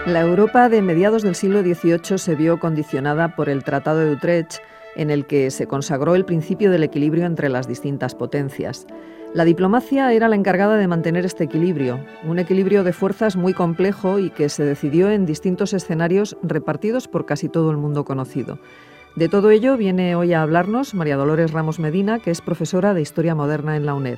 La Europa de mediados del siglo XVIII se vio condicionada por el Tratado de Utrecht, en el que se consagró el principio del equilibrio entre las distintas potencias. La diplomacia era la encargada de mantener este equilibrio, un equilibrio de fuerzas muy complejo y que se decidió en distintos escenarios repartidos por casi todo el mundo conocido. De todo ello viene hoy a hablarnos María Dolores Ramos Medina, que es profesora de Historia Moderna en la UNED.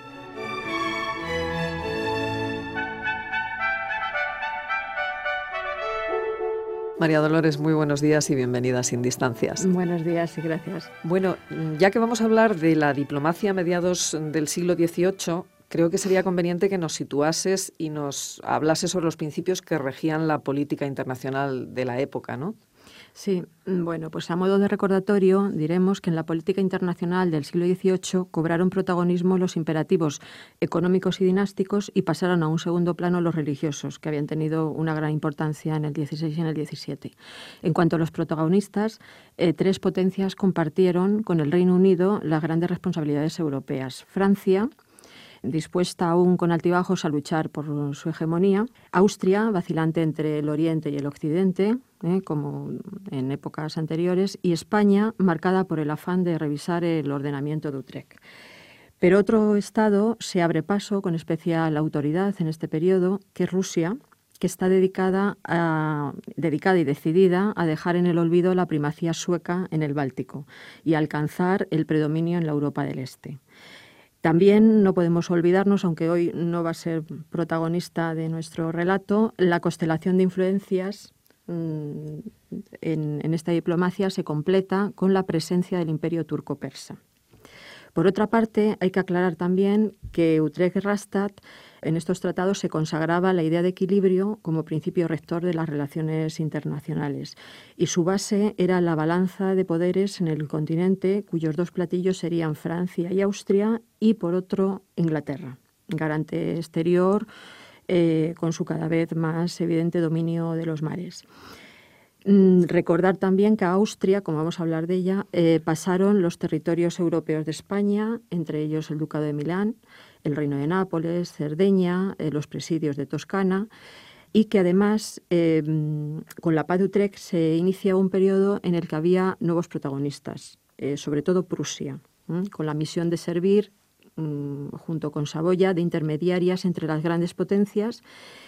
María Dolores, muy buenos días y bienvenida a Sin Distancias. Buenos días y gracias. Bueno, ya que vamos a hablar de la diplomacia a mediados del siglo XVIII, creo que sería conveniente que nos situases y nos hablases sobre los principios que regían la política internacional de la época, ¿no? Sí, bueno, pues a modo de recordatorio diremos que en la política internacional del siglo XVIII cobraron protagonismo los imperativos económicos y dinásticos y pasaron a un segundo plano los religiosos, que habían tenido una gran importancia en el XVI y en el XVII. En cuanto a los protagonistas, tres potencias compartieron con el Reino Unido las grandes responsabilidades europeas. Francia, dispuesta aún con altibajos a luchar por su hegemonía. Austria, vacilante entre el Oriente y el Occidente, como en épocas anteriores. Y España, marcada por el afán de revisar el ordenamiento de Utrecht. Pero otro estado se abre paso con especial autoridad en este periodo, que es Rusia, que está dedicada y decidida a dejar en el olvido la primacía sueca en el Báltico y a alcanzar el predominio en la Europa del Este. También no podemos olvidarnos, aunque hoy no va a ser protagonista de nuestro relato, la constelación de influencias en esta diplomacia se completa con la presencia del Imperio turco-persa. Por otra parte, hay que aclarar también que Utrecht-Rastatt en estos tratados se consagraba la idea de equilibrio como principio rector de las relaciones internacionales y su base era la balanza de poderes en el continente, cuyos dos platillos serían Francia y Austria y, por otro, Inglaterra, garante exterior con su cada vez más evidente dominio de los mares. Recordar también que a Austria, como vamos a hablar de ella, pasaron los territorios europeos de España, entre ellos el Ducado de Milán, el Reino de Nápoles, Cerdeña, los presidios de Toscana, y que además con la Paz de Utrecht se inicia un periodo en el que había nuevos protagonistas, sobre todo Prusia, con la misión de servir, junto con Saboya, de intermediarias entre las grandes potencias,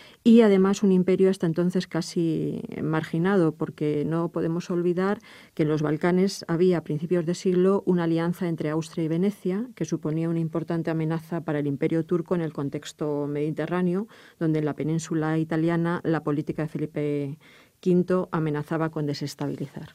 y además un imperio hasta entonces casi marginado, porque no podemos olvidar que en los Balcanes había a principios de siglo una alianza entre Austria y Venecia, que suponía una importante amenaza para el imperio turco en el contexto mediterráneo, donde en la península italiana la política de Felipe V amenazaba con desestabilizar.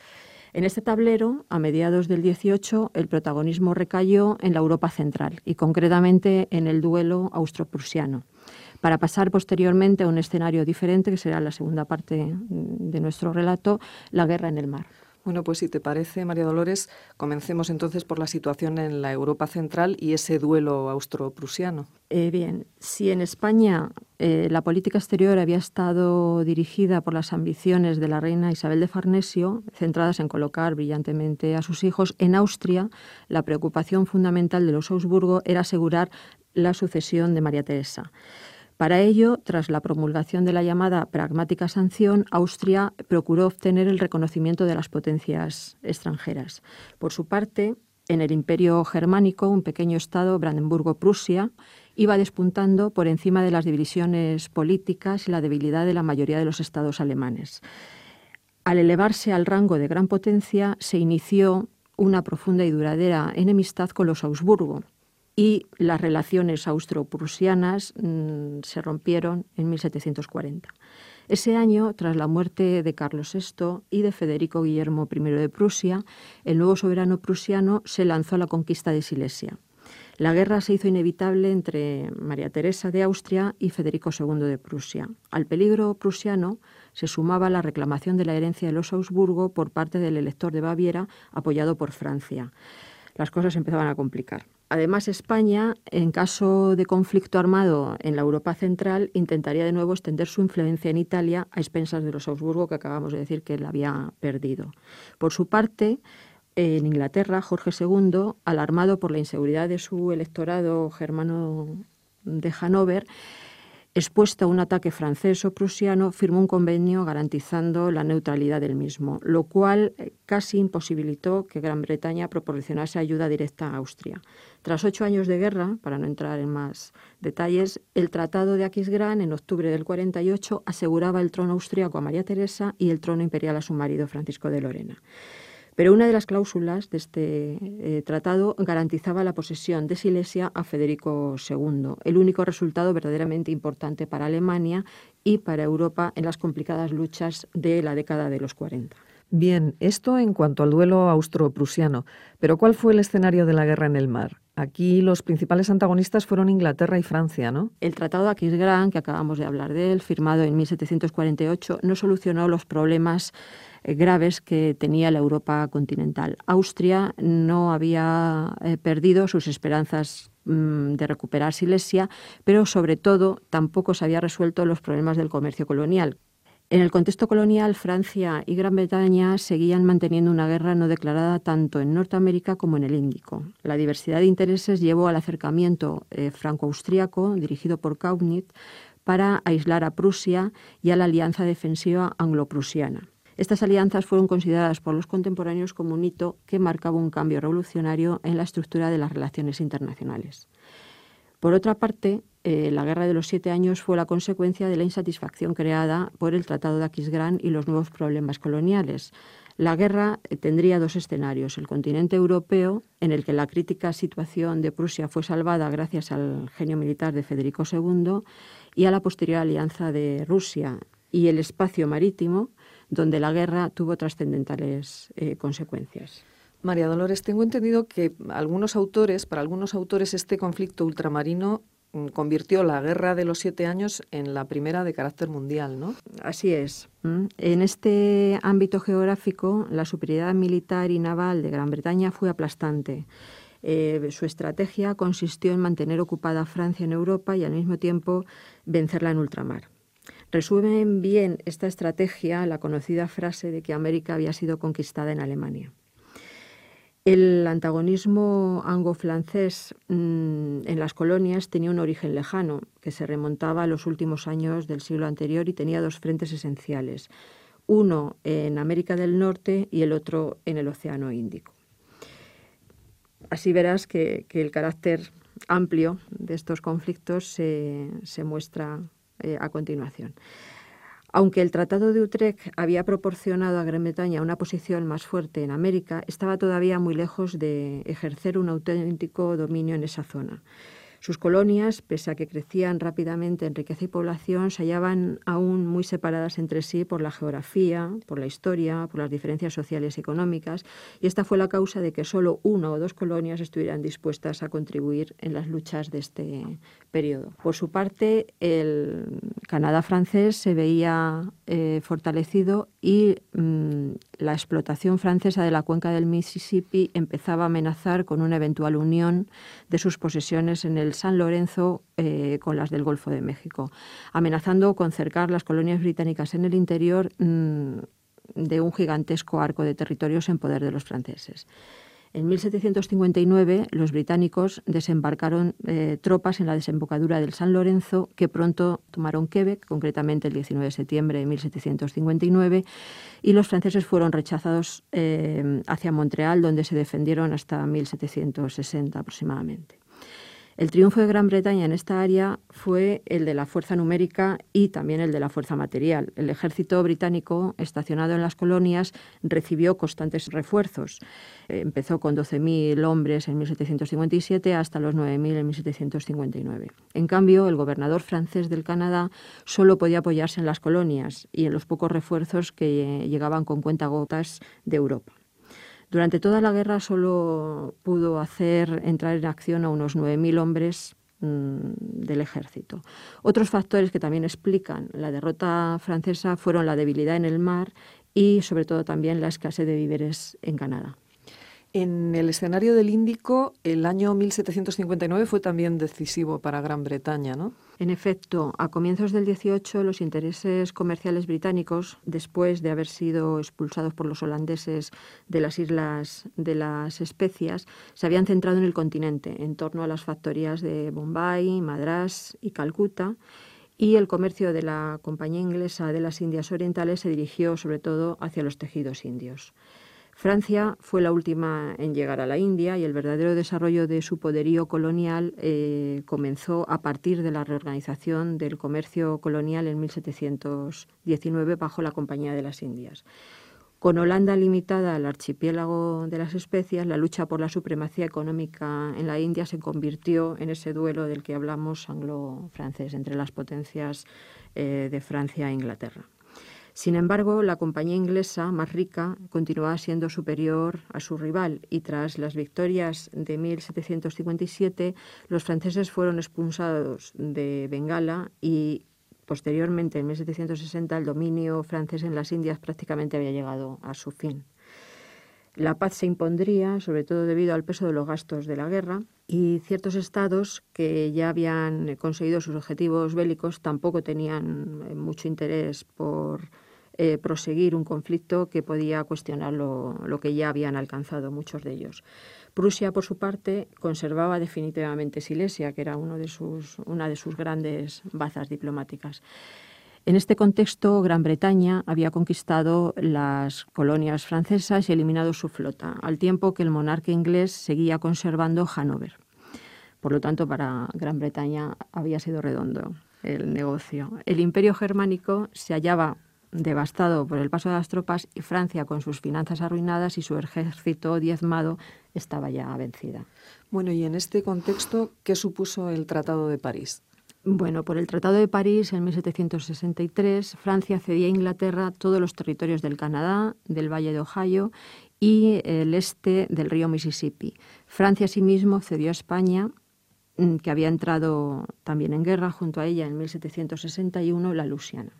En este tablero, a mediados del XVIII, el protagonismo recayó en la Europa central y concretamente en el duelo austro-prusiano, para pasar posteriormente a un escenario diferente, que será la segunda parte de nuestro relato, la guerra en el mar. Bueno, pues si te parece, María Dolores, comencemos entonces por la situación en la Europa central y ese duelo austro-prusiano. Bien, si en España la política exterior había estado dirigida por las ambiciones de la reina Isabel de Farnesio, centradas en colocar brillantemente a sus hijos, en Austria la preocupación fundamental de los Augsburgo era asegurar la sucesión de María Teresa. Para ello, tras la promulgación de la llamada pragmática sanción, Austria procuró obtener el reconocimiento de las potencias extranjeras. Por su parte, en el Imperio Germánico, un pequeño estado, Brandenburgo-Prusia, iba despuntando por encima de las divisiones políticas y la debilidad de la mayoría de los estados alemanes. Al elevarse al rango de gran potencia, se inició una profunda y duradera enemistad con los Augsburgo, y las relaciones austro-prusianas se rompieron en 1740. Ese año, tras la muerte de Carlos VI y de Federico Guillermo I de Prusia, el nuevo soberano prusiano se lanzó a la conquista de Silesia. La guerra se hizo inevitable entre María Teresa de Austria y Federico II de Prusia. Al peligro prusiano se sumaba la reclamación de la herencia de los Augsburgo por parte del elector de Baviera, apoyado por Francia. Las cosas empezaban a complicar. Además, España, en caso de conflicto armado en la Europa central, intentaría de nuevo extender su influencia en Italia a expensas de los Augsburgo, que acabamos de decir que la había perdido. Por su parte, en Inglaterra, Jorge II, alarmado por la inseguridad de su electorado germano de Hannover, expuesto a un ataque francés o prusiano, firmó un convenio garantizando la neutralidad del mismo, lo cual casi imposibilitó que Gran Bretaña proporcionase ayuda directa a Austria. Tras 8 años de guerra, para no entrar en más detalles, el Tratado de Aquisgrán, en octubre del 48, aseguraba el trono austríaco a María Teresa y el trono imperial a su marido Francisco de Lorena. Pero una de las cláusulas de este tratado garantizaba la posesión de Silesia a Federico II, el único resultado verdaderamente importante para Alemania y para Europa en las complicadas luchas de la década de los 40. Bien, esto en cuanto al duelo austro-prusiano, pero ¿cuál fue el escenario de la guerra en el mar? Aquí los principales antagonistas fueron Inglaterra y Francia, ¿no? El Tratado de Aquisgrán, que acabamos de hablar de él, firmado en 1748, no solucionó los problemas graves que tenía la Europa continental. Austria no había perdido sus esperanzas de recuperar Silesia, pero sobre todo tampoco se había resuelto los problemas del comercio colonial. En el contexto colonial, Francia y Gran Bretaña seguían manteniendo una guerra no declarada tanto en Norteamérica como en el Índico. La diversidad de intereses llevó al acercamiento franco-austríaco, dirigido por Kaunitz, para aislar a Prusia y a la alianza defensiva anglo-prusiana. Estas alianzas fueron consideradas por los contemporáneos como un hito que marcaba un cambio revolucionario en la estructura de las relaciones internacionales. Por otra parte, la Guerra de los 7 Años fue la consecuencia de la insatisfacción creada por el Tratado de Aquisgrán y los nuevos problemas coloniales. La guerra tendría 2 escenarios: el continente europeo, en el que la crítica situación de Prusia fue salvada gracias al genio militar de Federico II y a la posterior alianza de Rusia, y el espacio marítimo, donde la guerra tuvo trascendentales consecuencias. María Dolores, tengo entendido que para algunos autores este conflicto ultramarino convirtió la Guerra de los 7 Años en la primera de carácter mundial, ¿no? Así es. En este ámbito geográfico, la superioridad militar y naval de Gran Bretaña fue aplastante. Su estrategia consistió en mantener ocupada Francia en Europa y al mismo tiempo vencerla en ultramar. Resume bien esta estrategia la conocida frase de que América había sido conquistada en Alemania. El antagonismo anglo-francés en las colonias tenía un origen lejano, que se remontaba a los últimos años del siglo anterior y tenía 2 frentes esenciales, uno en América del Norte y el otro en el Océano Índico. Así verás que el carácter amplio de estos conflictos se muestra a continuación. Aunque el Tratado de Utrecht había proporcionado a Gran Bretaña una posición más fuerte en América, estaba todavía muy lejos de ejercer un auténtico dominio en esa zona. Sus colonias, pese a que crecían rápidamente en riqueza y población, se hallaban aún muy separadas entre sí por la geografía, por la historia, por las diferencias sociales y económicas, y esta fue la causa de que solo 1 o 2 colonias estuvieran dispuestas a contribuir en las luchas de este periodo. Por su parte, el Canadá francés se veía fortalecido y la explotación francesa de la cuenca del Mississippi empezaba a amenazar con una eventual unión de sus posesiones en el San Lorenzo con las del Golfo de México, amenazando con cercar las colonias británicas en el interior de un gigantesco arco de territorios en poder de los franceses. En 1759 los británicos desembarcaron tropas en la desembocadura del San Lorenzo, que pronto tomaron Quebec, concretamente el 19 de septiembre de 1759, y los franceses fueron rechazados hacia Montreal, donde se defendieron hasta 1760 aproximadamente. El triunfo de Gran Bretaña en esta área fue el de la fuerza numérica y también el de la fuerza material. El ejército británico estacionado en las colonias recibió constantes refuerzos. Empezó con 12.000 hombres en 1757 hasta los 9.000 en 1759. En cambio, el gobernador francés del Canadá solo podía apoyarse en las colonias y en los pocos refuerzos que llegaban con cuentagotas de Europa. Durante toda la guerra solo pudo hacer entrar en acción a unos 9.000 hombres del ejército. Otros factores que también explican la derrota francesa fueron la debilidad en el mar y sobre todo también la escasez de víveres en Canadá. En el escenario del Índico, el año 1759 fue también decisivo para Gran Bretaña, ¿no? En efecto, a comienzos del 18, los intereses comerciales británicos, después de haber sido expulsados por los holandeses de las Islas de las Especias, se habían centrado en el continente, en torno a las factorías de Bombay, Madrás y Calcuta, y el comercio de la Compañía Inglesa de las Indias Orientales se dirigió sobre todo hacia los tejidos indios. Francia fue la última en llegar a la India y el verdadero desarrollo de su poderío colonial comenzó a partir de la reorganización del comercio colonial en 1719 bajo la Compañía de las Indias. Con Holanda limitada al archipiélago de las especias, la lucha por la supremacía económica en la India se convirtió en ese duelo del que hablamos anglo-francés entre las potencias de Francia e Inglaterra. Sin embargo, la compañía inglesa, más rica, continuaba siendo superior a su rival y tras las victorias de 1757, los franceses fueron expulsados de Bengala y posteriormente, en 1760, el dominio francés en las Indias prácticamente había llegado a su fin. La paz se impondría, sobre todo debido al peso de los gastos de la guerra, y ciertos estados que ya habían conseguido sus objetivos bélicos tampoco tenían mucho interés por proseguir un conflicto que podía cuestionar lo que ya habían alcanzado muchos de ellos. Prusia, por su parte, conservaba definitivamente Silesia, que era una de sus grandes bazas diplomáticas. En este contexto, Gran Bretaña había conquistado las colonias francesas y eliminado su flota, al tiempo que el monarca inglés seguía conservando Hannover. Por lo tanto, para Gran Bretaña había sido redondo el negocio. El imperio germánico se hallaba devastado por el paso de las tropas y Francia, con sus finanzas arruinadas y su ejército diezmado, estaba ya vencida. Bueno, y en este contexto, ¿qué supuso el Tratado de París? Bueno, por el Tratado de París, en 1763, Francia cedía a Inglaterra todos los territorios del Canadá, del Valle de Ohio y el este del río Mississippi. Francia, asimismo, cedió a España, que había entrado también en guerra junto a ella en 1761, la Luisiana.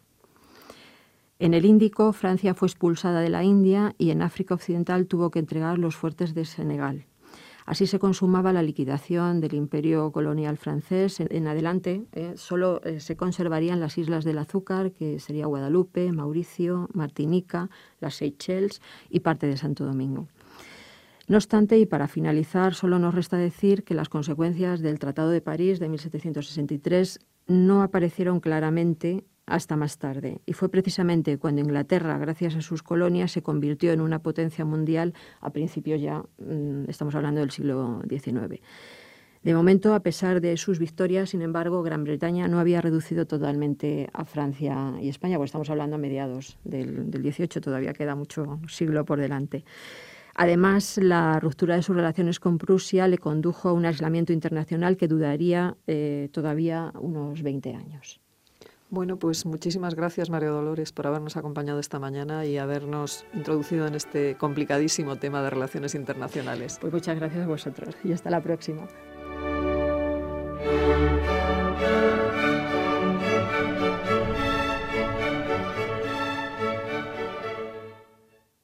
En el Índico, Francia fue expulsada de la India y en África Occidental tuvo que entregar los fuertes de Senegal. Así se consumaba la liquidación del imperio colonial francés. En adelante solo se conservarían las islas del Azúcar, que sería Guadalupe, Mauricio, Martinica, las Seychelles y parte de Santo Domingo. No obstante, y para finalizar, solo nos resta decir que las consecuencias del Tratado de París de 1763 no aparecieron claramente hasta más tarde. Y fue precisamente cuando Inglaterra, gracias a sus colonias, se convirtió en una potencia mundial a principios ya, estamos hablando del siglo XIX. De momento, a pesar de sus victorias, sin embargo, Gran Bretaña no había reducido totalmente a Francia y España, porque estamos hablando a mediados del XVIII, todavía queda mucho siglo por delante. Además, la ruptura de sus relaciones con Prusia le condujo a un aislamiento internacional que duraría todavía unos 20 años. Bueno, pues muchísimas gracias, María Dolores, por habernos acompañado esta mañana y habernos introducido en este complicadísimo tema de relaciones internacionales. Pues muchas gracias a vosotros y hasta la próxima.